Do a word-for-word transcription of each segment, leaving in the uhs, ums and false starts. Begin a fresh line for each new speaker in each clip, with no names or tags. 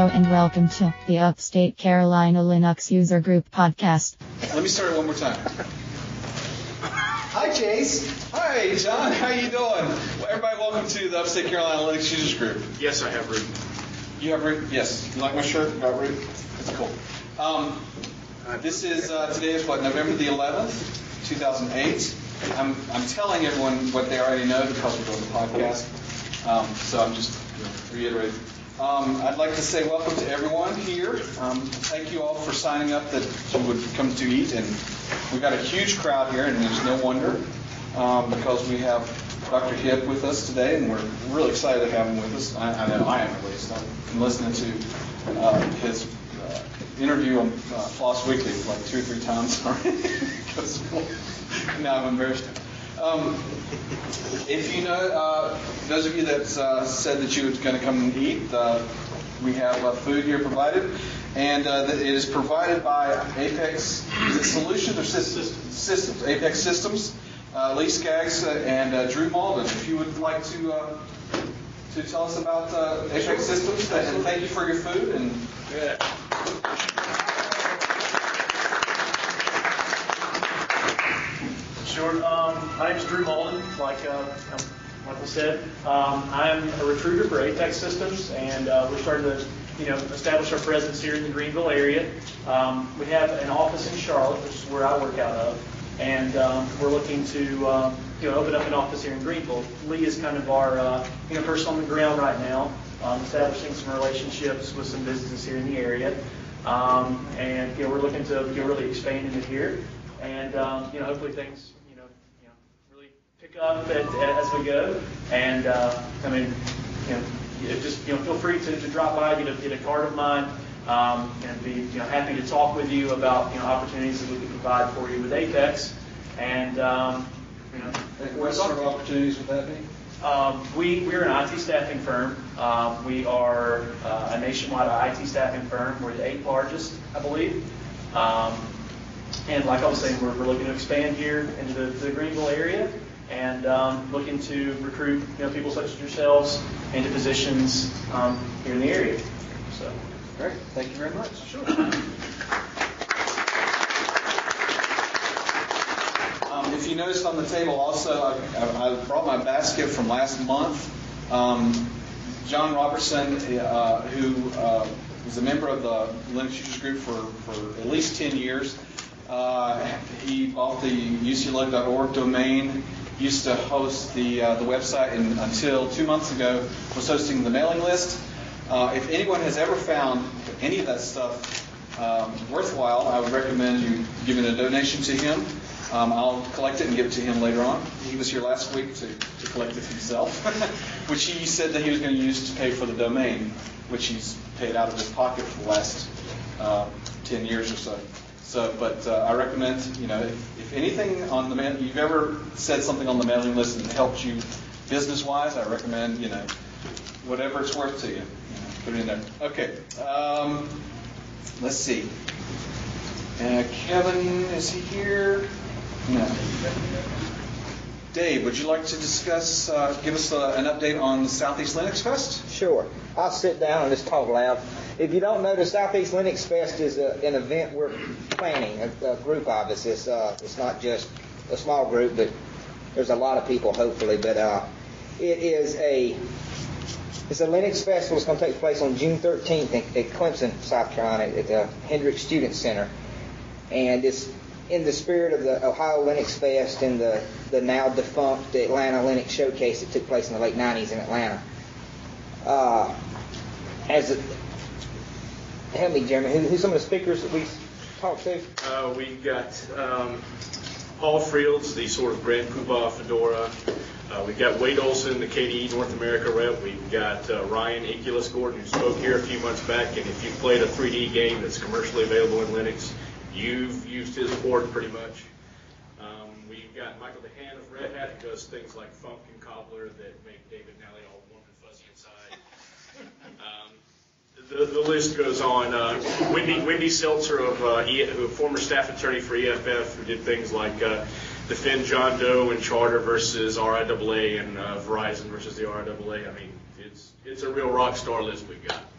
Hello and welcome to the Upstate Carolina Linux User Group podcast.
Let me start it one more time.
Hi, Chase.
Hi, John. How you doing? Well, everybody, welcome to the Upstate Carolina Linux Users Group.
Yes, I have root.
You have root? Yes. You like my shirt? Got root? That's cool. Um, this is uh, today is what, November the eleventh, two thousand eight. I'm I'm telling everyone what they already know because we're doing the podcast. Um, so I'm just you know, reiterating. Um, I'd like to say welcome to everyone here. Um, thank you all for signing up that you would come to eat. And we've got a huge crowd here, and there's no wonder um, because we have Doctor Hipp with us today, and we're really excited to have him with us. I, I know I am, at least. I've been listening to uh, his uh, interview on uh, Floss Weekly like two or three times already. Now I'm embarrassed. Um, if you know, uh, those of you that uh, said that you were going to come and eat, uh, we have uh, food here provided, and uh, it is provided by Apex Solutions or Systems. Systems. Apex Systems. Uh, Lee Skaggs uh, and uh, Drew Malden. If you would like to uh, to tell us about uh, Apex Systems, and thank you for your food. And yeah.
Sure. Um, my name is Drew Malden, like uh, like we said. Um, I'm a recruiter for Apex Systems, and uh, we're starting to, you know, establish our presence here in the Greenville area. Um, we have an office in Charlotte, which is where I work out of, and um, we're looking to, um, you know, open up an office here in Greenville. Lee is kind of our, uh, you know, person on the ground right now, um, establishing some relationships with some businesses here in the area, um, and you know, we're looking to, you know, really expand into here, and um, you know, hopefully things pick up at, as we go, and uh, I mean, you know, just you know, feel free to, to drop by, get a, get a card of mine, um, and be you know happy to talk with you about you know opportunities that we can provide for you with Apex, and um, you know,
what sort of opportunities would that be?
Um, we we're an I T staffing firm. Um, we are uh, a nationwide I T staffing firm. We're the eighth largest, I believe. Um, and like I was saying, we're, we're looking to expand here into the, the Greenville area. And um, looking to recruit, you know, people such as yourselves into positions um, here in the area. So,
great. Thank you very much.
Sure.
Um, if you noticed on the table, also, I, I brought my basket from last month. Um, John Robertson, uh, who uh, was a member of the Linux Users Group for, for at least ten years, uh, he bought the U C L O dot org domain. Used to host the uh, the website, and until two months ago was hosting the mailing list. Uh, if anyone has ever found any of that stuff um, worthwhile, I would recommend you giving a donation to him. Um, I'll collect it and give it to him later on. He was here last week to, to collect it himself, which he said that he was going to use to pay for the domain, which he's paid out of his pocket for the last uh, ten years or so. So, but uh, I recommend, you know, if, if anything on the mail, you've ever said something on the mailing list and helped you business-wise, I recommend, you know, whatever it's worth to you, you know, put it in there. Okay, um, let's see. Uh, Kevin, is he here? No. Dave, would you like to discuss, uh, give us uh, an update on the Southeast Linux Fest?
Sure. I'll sit down and just talk loud. If you don't know, the Southeast Linux Fest is a, an event we're planning, a, a group of us. It's, uh, it's not just a small group, but there's a lot of people, hopefully. But uh, it is a it's a Linux festival. It's going to take place on June thirteenth at, at Clemson, South Carolina, at the Hendricks Student Center. And it's in the spirit of the Ohio Linux Fest and the, the now defunct Atlanta Linux Showcase that took place in the late nineties in Atlanta. Uh, as a, help me, Jeremy, who, who's some of the speakers that we talked to?
Uh, we've got um, Paul Frields, the sort of grand poobah Fedora. Uh, we've got Wade Olson, the K D E North America rep. We've got uh, Ryan Aculus Gordon, who spoke here a few months back. And if you've played a three D game that's commercially available in Linux, you've used his board pretty much. Um, we've got Michael DeHaan of Red Hat, who does things like Funk and Cobbler that make David Nally all warm and fuzzy inside. Um, the, the list goes on. Uh, Wendy, Wendy Seltzer, of uh, e, who former staff attorney for E F F, who did things like uh, defend John Doe and Charter versus R I A A and uh, Verizon versus the R I A A. I mean, it's it's a real rock star list we've got.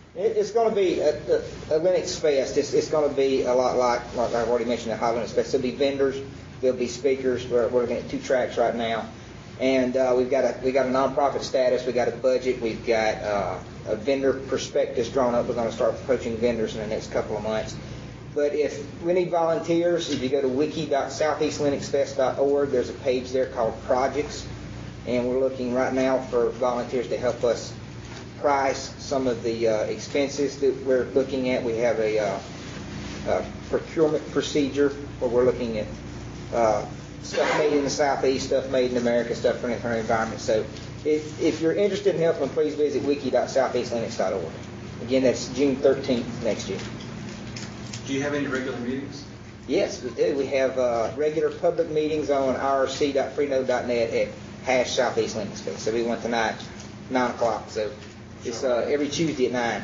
It, it's going to be a, a, a Linux Fest. It's, it's going to be a lot like, like I've already mentioned, the High Linux Fest. There'll be vendors, there'll be speakers. We're, we're looking at two tracks right now, and uh, we've got a we got a nonprofit status. We got a budget. We've got uh, a vendor prospectus drawn up. We're going to start approaching vendors in the next couple of months. But if we need volunteers, if you go to wiki dot southeast linux fest dot org, there's a page there called Projects, and we're looking right now for volunteers to help us price some of the uh, expenses that we're looking at. We have a, uh, a procurement procedure where we're looking at uh, stuff made in the Southeast, stuff made in America, stuff for our environment. So if, if you're interested in helping, please visit wiki dot southeast linux dot org. Again, that's June thirteenth next year.
Do you have any regular meetings?
Yes, we do. We have uh, regular public meetings on I R C dot freenode dot net at hash Southeast Linux Fest. So we went tonight, nine o'clock. So it's uh, every Tuesday at nine.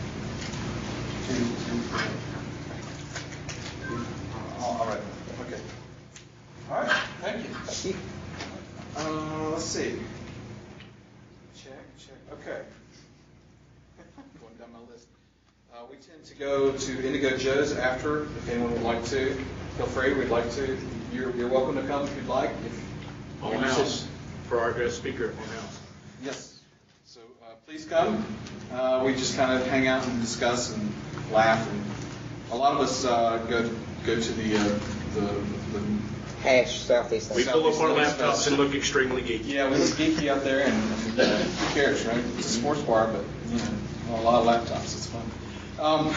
All right. Okay. All right. Thank you.
Thank you.
Uh, let's see. Check, check. Okay. Going down my list. Uh, we tend to go to Indigo Joe's after, if anyone would like to. Feel free. We'd like to. You're, you're welcome to come if you'd like. If
On
you're
house
interested.
for our guest speaker on house.
Yes. So uh, please come. Uh, we just kind of hang out and discuss and laugh. And a lot of us uh, go go to the uh, the, the
Hash Southeast
We
Linux.
pull up our
Southeast Linux
laptops
Fest.
and look extremely geeky.
Yeah, we look geeky out there, and uh, who cares, right? It's a sports bar, but you know, a lot of laptops. It's fun. Um,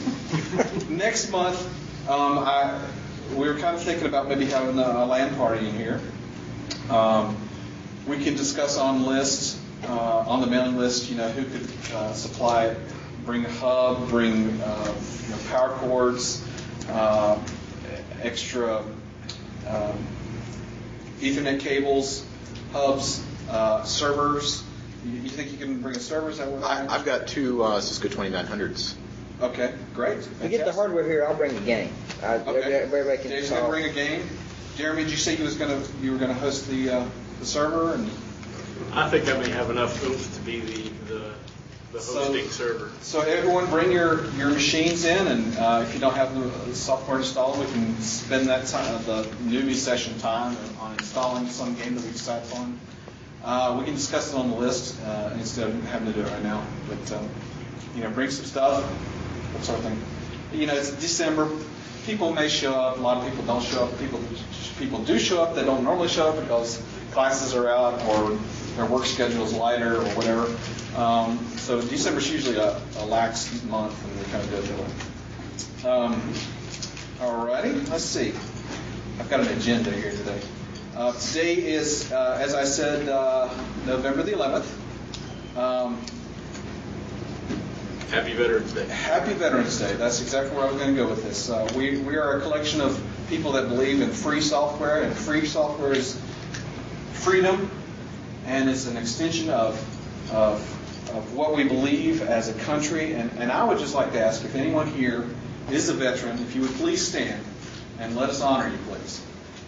next month, um, I we were kind of thinking about maybe having a, a LAN party in here. Um, we can discuss on list, uh, on the mailing list, you know, who could uh, supply it. Bring a hub, bring uh, you know, power cords, uh, extra um, Ethernet cables, hubs, uh, servers. You, you think you can bring a server? Is that what
I, I've got two uh, Cisco twenty-nine hundreds.
Okay, great.
If you get the hardware here, I'll bring the game. I,
Okay.
Everybody can
Dave's going to
solve.
bring a game. Jeremy, did you say you was going to you were going to host the uh, the server? And
I think I may have enough oomph to be the the, the
So-
hosting server.
so everyone, bring your, your machines in, and uh, if you don't have the software installed, we can spend that time, the newbie session time, on installing some game that we decide on. Uh, we can discuss it on the list uh, instead of having to do it right now. But um, you know, bring some stuff, that sort of thing. You know, it's December. People may show up. A lot of people don't show up. People people do show up. They don't normally show up because classes are out or their work schedule is lighter or whatever. Um, so December's usually a, a lax month, and we kind of go through it. Um, all righty, let's see. I've got an agenda here today. Uh, today is, uh, as I said, uh, November the eleventh. Um,
Happy Veterans Day.
Happy Veterans Day. That's exactly where I was going to go with this. Uh, we, we are a collection of people that believe in free software, and free software is freedom, and it's an extension of, of, of what we believe as a country. And, and I would just like to ask if anyone here is a veteran, if you would please stand and let us honor you, please.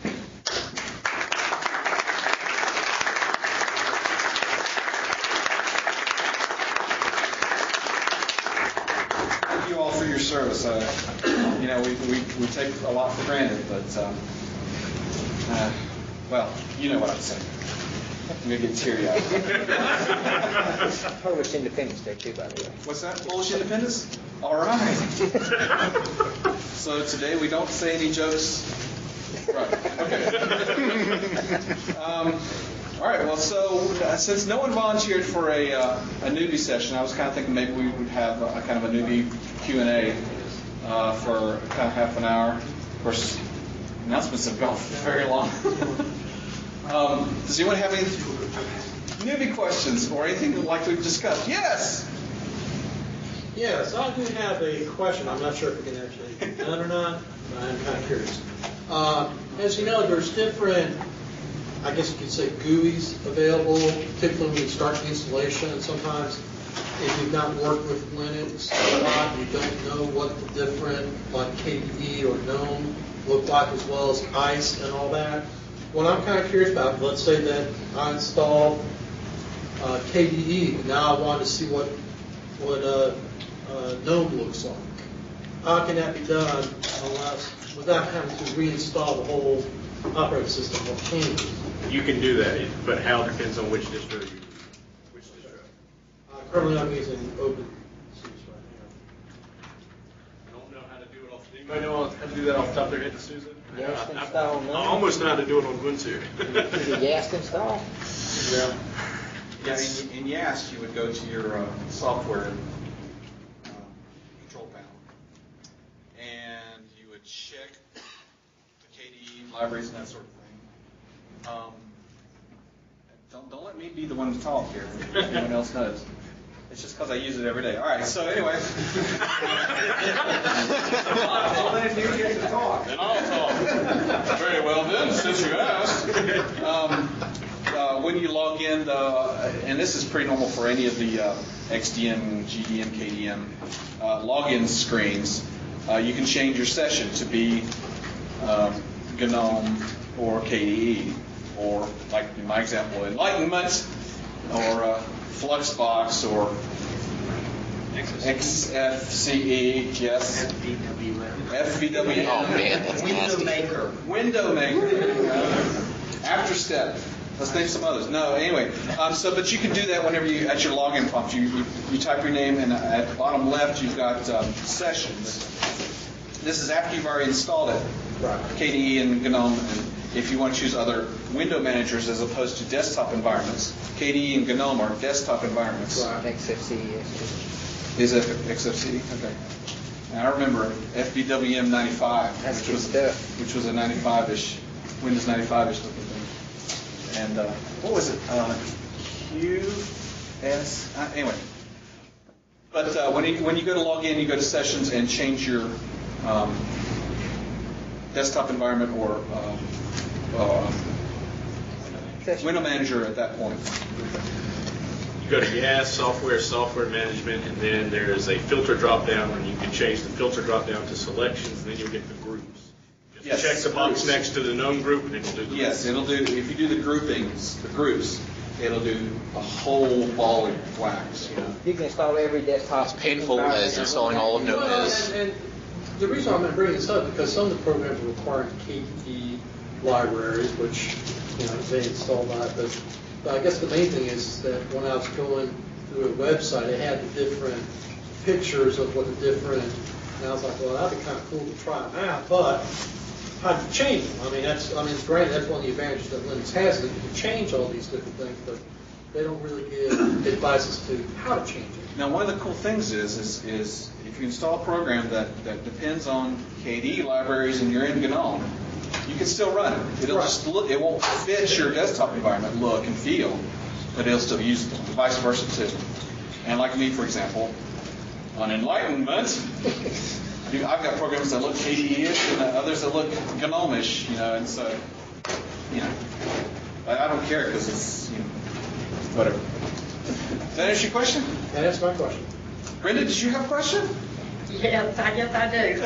Thank you all for your service. Uh, you know, we, we, we take a lot for granted, but, um, uh, well, you know what I'm saying. I'm going to get teary-eyed.
Polish Independence Day, too, by the way.
What's that? Polish independence? All right. So today we don't say any jokes. Right. Okay. Um, all right. Well, so uh, since no one volunteered for a, uh, a newbie session, I was kind of thinking maybe we would have a, a kind of a newbie Q and A uh, for kind of half an hour. Of course, announcements have gone very long. um, does anyone have any newbie questions or anything you'd like to discuss? Yes.
Yes, I do have a question. I'm not sure if we can actually get it done or not, but I'm kind of curious. Uh, as you know, there's different, I guess you could say, G U Is available, particularly when you start the installation. And sometimes, if you've not worked with Linux a lot, you don't know what the different, like K D E or GNOME, look like, as well as ICE and all that. What I'm kind of curious about, let's say that I installed uh, K D E, and now I want to see what what uh, uh, GNOME looks like. How can that be done unless, without having to reinstall the whole operating system? Or can you?
You can do that, but how depends on which distro you use. Which distro?
Uh, currently, I'm using OpenSUSE right
I don't know how to do it off. Anybody know how to do that off the top of their head, Susan?
Yes,
I, I,
install
I
GNOME.
almost know how to do it on Ubuntu.
Is it Yast install?
now.
Yeah, in, in Yast, you would go to your uh, software uh, control panel, and you would check the K D E libraries and that sort of thing. Um, don't don't let me be the one to talk here. Everyone else knows. It's just because I use it every day. All right. So anyway, well, then if you get to talk, then I'll talk. Very well then, since you asked. Um, Uh, when you log in, the, and this is pretty normal for any of the uh, X D M, G D M, K D M uh, login screens, uh, you can change your session to be um, GNOME or K D E, or like in my example, Enlightenment, or uh, Fluxbox, or X F C E, yes. F V W M. F V W M.
Oh man, that's
Window
nasty.
Maker. Window Maker. After Step. Let's name some others. No, anyway. Um, so, but you can do that whenever you, at your login prompt, you, you, you type your name, and at the bottom left, you've got um, sessions. This is after you've already installed it, K D E and GNOME, and if you want to choose other window managers as opposed to desktop environments. K D E and GNOME are desktop environments.
X F C E.
Is it X F C E? Okay. Now, I remember F B W M ninety-five,
That's
which
good
was
stuff.
which was a ninety-five-ish, Windows ninety-five-ish looking thing. And uh, what was it? Uh, Q S. Uh, anyway. But uh, when you when you go to log in, you go to Sessions and change your um, desktop environment or uh, uh, window manager at that point.
You go to Yast, Software, Software Management, and then there's a filter drop-down, and you can change the filter drop-down to Selections, and then you'll get the groups. Just
Yes,
check the box
groups.
next to the GNOME group, and it'll do the
Yes, it'll do. If you do the groupings, the groups, it'll do a whole ball of wax. You know.
You can install every desktop.
As painful as installing all of GNOME
Well,
is.
and, and the reason I'm going to bring this up because some of the programs require K D E libraries, which you know they install that. But, but I guess the main thing is that when I was going through a website, it had the different pictures of what the different. And I was like, well, that'd be kind of cool to try them out, but how do you change them? I mean, that's I mean, it's great. That's one of the advantages that Linux has is that you can change all these different things, but they don't really give advice as to how to change it.
Now, one of the cool things is, is, is if you install a program that, that depends on K D E libraries and you're in GNOME, you can still run it. It'll
Right.
just look, it won't fit your desktop environment look and feel, but it'll still be usable. Vice versa too. And like me, for example, on Enlightenment, you- I've got programs that look K D E-ish and others that look GNOME-ish, you know, and so, you know, I, I don't care because it's, you know, whatever. Does that answer your question?
And that's my question.
Brenda, did you have a question?
Yes, I guess I do.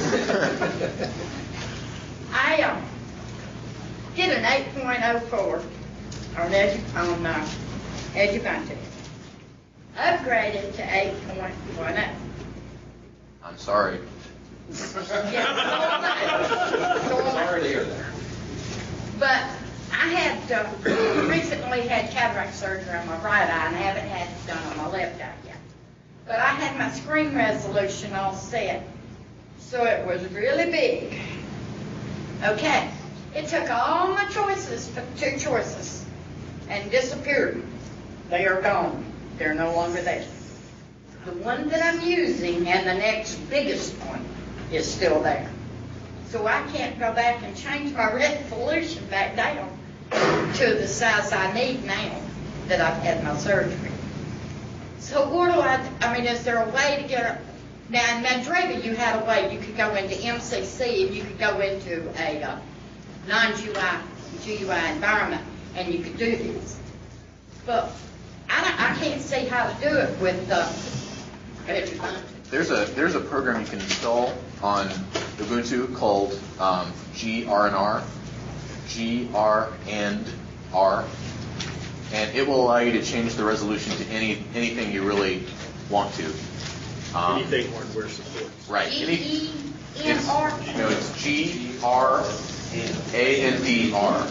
I um, did an eight point oh four on edu- on uh, Edubuntu. Upgraded to eight point one oh.
I'm sorry.
Yeah, so am I.
Sorry to hear that.
But I had uh, recently had cataract surgery on my right eye, and I haven't had it done on my left eye yet. But I had my screen resolution all set, so it was really big. Okay, it took all my choices, took two choices, and disappeared. They are gone. They're no longer there. The one that I'm using and the next biggest one is still there. So I can't go back and change my resolution back down to the size I need now that I've had my surgery. So what do I, I mean, is there a way to get a, now in Mandriva you had a way, you could go into M C C and you could go into a uh, non-G U I, G U I environment and you could do this. But I, don't, I can't see how to do it with the, uh,
There's a there's a program you can install on Ubuntu called um, G R N R, G R and R, and it will allow you to change the resolution to any anything you really want to. Um,
Anything hardware support.
right.
E
Any,
E N R?
no, it's G R A N D R.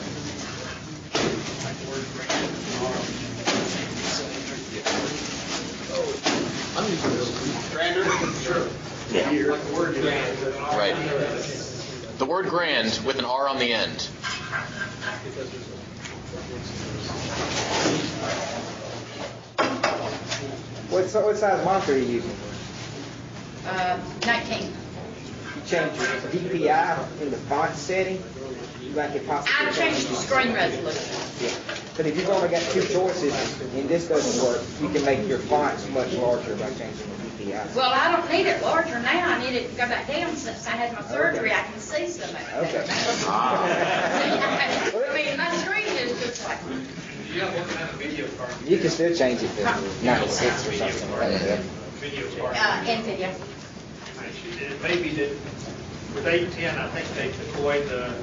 Grander? Sure.
Right. The word grand with an R on the end.
What, si- what size monitor are you using?
Uh, nineteen.
You change your D P I in the font setting. You like it possible.
I changed the screen resolution.
Yeah. But if you've only got two choices and this doesn't work, you can make your fonts much larger by changing the D P I.
Well, I don't need it larger now. I need it to go back down since I had my surgery. I can see so much better.
Okay.
I mean, my screen is just like.
You can still change it to ninety-six or something like that.
Uh, NVIDIA.
It may be that with eight ten, I think they took away the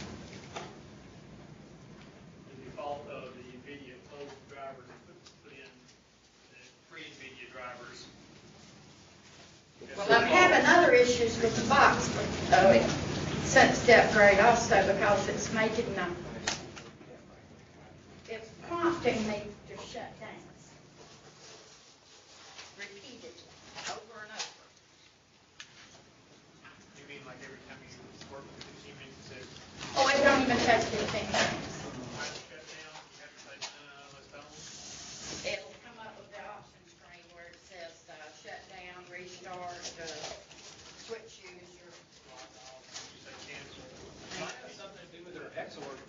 the default of the NVIDIA closed drivers and put, put in the free NVIDIA drivers.
Well, I'm having other issues with the box, but uh, since the upgrade also because it's making them, it's prompting me to shut down repeatedly, over and over.
You mean like every time you work with fifteen minutes, it says,
Oh, it don't even touch fifteen minutes.
shut down, you have to say, no, let's don't.
It'll come up with the option screen where it says uh, shut down, restart, uh, switch user.
You say cancel. Might have something to do with their X or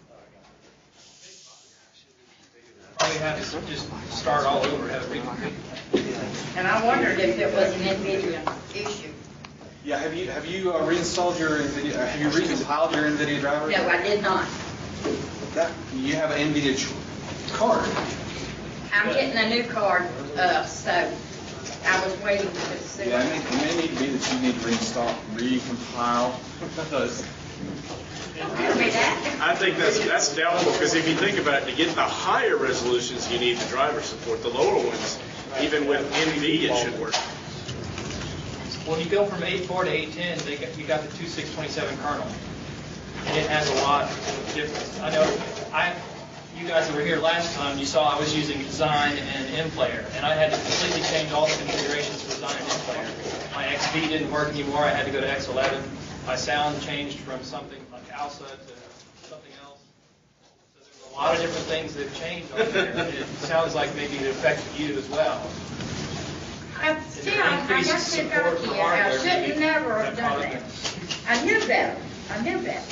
all you have is just start all over, have it reconfigured.
And I wondered if it was an NVIDIA issue.
Yeah, have you have you uh, reinstalled your NVIDIA? Uh, have you recompiled your NVIDIA driver?
No, I did not.
That you have an NVIDIA ch- card.
I'm getting a new card, uh, so I was waiting to see.
Yeah, it may, it may need to be that you need to reinstall, recompile. Because
Don't tell me that.
I think that's that's doubtful because if you think about it, to get the higher resolutions, you need the driver support. The lower ones, even with NVIDIA, should work.
When you go from eight four to eight ten, they got, you got the two six twenty-seven kernel, and it has a lot of difference. I know I, you guys that were here last time, you saw I was using Design and MPlayer, and I had to completely change all the configurations for Design and MPlayer. My X V didn't work anymore. I had to go to X eleven. My sound changed from something like ALSA to something else. So there's a lot of different things that have changed on there. It sounds like maybe it affected you as well.
I still, I got to go here. I should never have done that. I knew better. I knew better.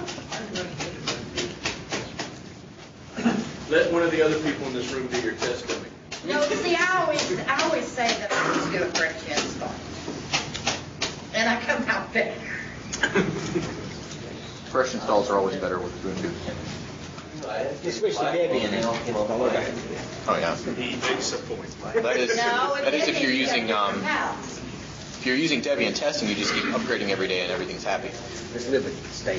Let one of the other people in this room do your test for me.
No, see, I always, I always say that I just do a fresh install. And I come out better.
Fresh installs are always better with Ubuntu.
You switch to Debian and don't worry about it.
Oh yeah.
He makes a point.
That is
No, it
that is if
isn't.
you're
You got
using
different
um,
house.
if you're using Debian testing, you just keep upgrading every day and everything's happy.
Just live it, stay.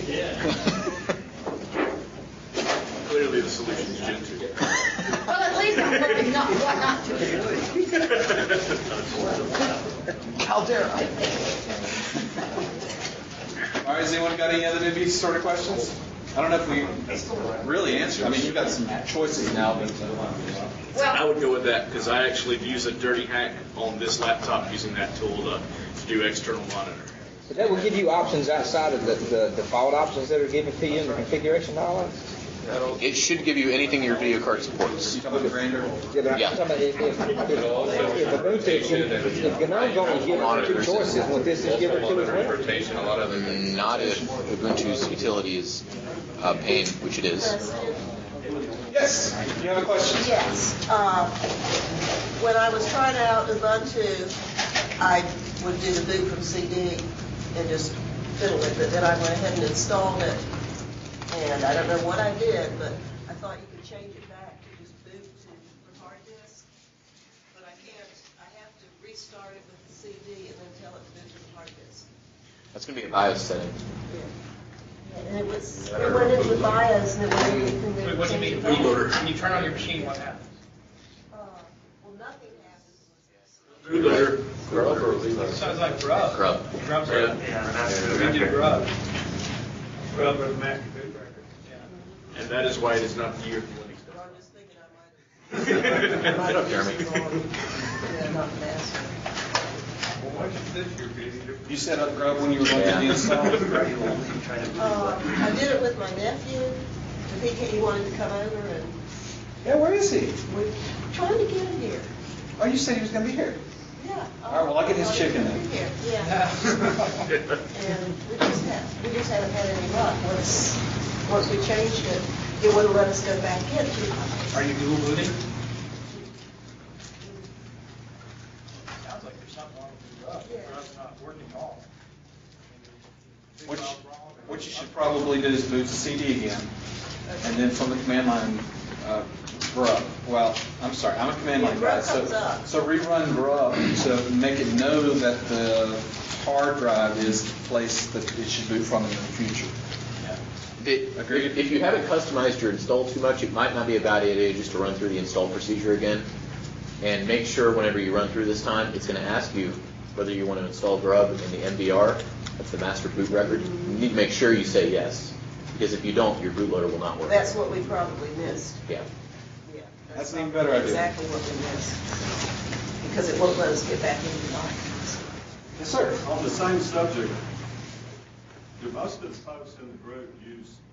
Clearly, the solution is Gentoo.
Well, at least I'm learning not, what not to do.
Caldera.
All right, has anyone got any other maybe sort of questions? I don't know if we really answered. I mean, you've got some choices now, but uh,
I
Well,
would go with that because I actually use a dirty hack on this laptop using that tool to, to do external monitor.
But that will give you options outside of the, the default options that are given to you in the configuration knowledge.
It should give you anything your video card supports.
you talking about Grander?
Yeah, but I'm
Yeah.
talking about if, if, if, if Ubuntu, if, if GNOME's only given you two choices, would this is given to as well?
A lot of them, not if Ubuntu's utility is uh, pain, which it is.
Yes, you have a question?
Yes. Uh, when I was trying out Ubuntu, I would do the boot from C D and just fiddle with it. Then I went ahead and installed it. And I don't know what I did, but I thought you could change it back to just boot to the hard disk. But I can't. I have to restart it with the C D and then tell it to boot to the hard disk.
That's going to be a BIOS setting.
Yeah. And it was, it went into the BIOS and it went in.
Wait, what do you mean, reboot? When you turn on your machine, what happens?
Uh, well, nothing happens.
Bootloader.
Grub or bootloader?
Sounds like grub.
Grub.
Grub's
Yeah.
right. Yeah, that's we did grub. Grub with Mac boot record. Yeah.
And that is why it is not the year of the Linux.
I'm just thinking I might have.
Get up, Jeremy.
Yeah, not master.
You set up Grub when you were going to do the install?
Uh, I did it with my nephew, and he, ca- he wanted to come over, and
Yeah, where is he?
we're trying to get him here.
Oh, you said he was going to be here.
Yeah.
All right, well, I'll get his
uh,
chicken then.
here, Yeah. And we just have, we just haven't had any luck. Once, once we changed it, it wouldn't let us go back into.
Are you dual booting? Sounds like there's something wrong with the grub. The grub's not working at all.
What you, what you should probably do is boot the C D again, and then from the command line, uh, Grub. Well, I'm sorry, I'm a command line guy, so so rerun Grub to make it know that the hard drive is the place that it should boot from in the future.
It-
Agreed.
If, if you haven't customized your install too much, it might not be a bad idea just to run through the install procedure again, and make sure whenever you run through this time, it's going to ask you whether you want to install Grub in the M D R. That's the master boot record. You need to make sure you say yes, because if you don't, your bootloader will not work.
That's what we probably missed.
Yeah.
Yeah.
That's an even better idea.
Exactly what we missed. Because it won't let us get back into Linux.
Yes, sir.
On the same subject, do most of the folks in the group use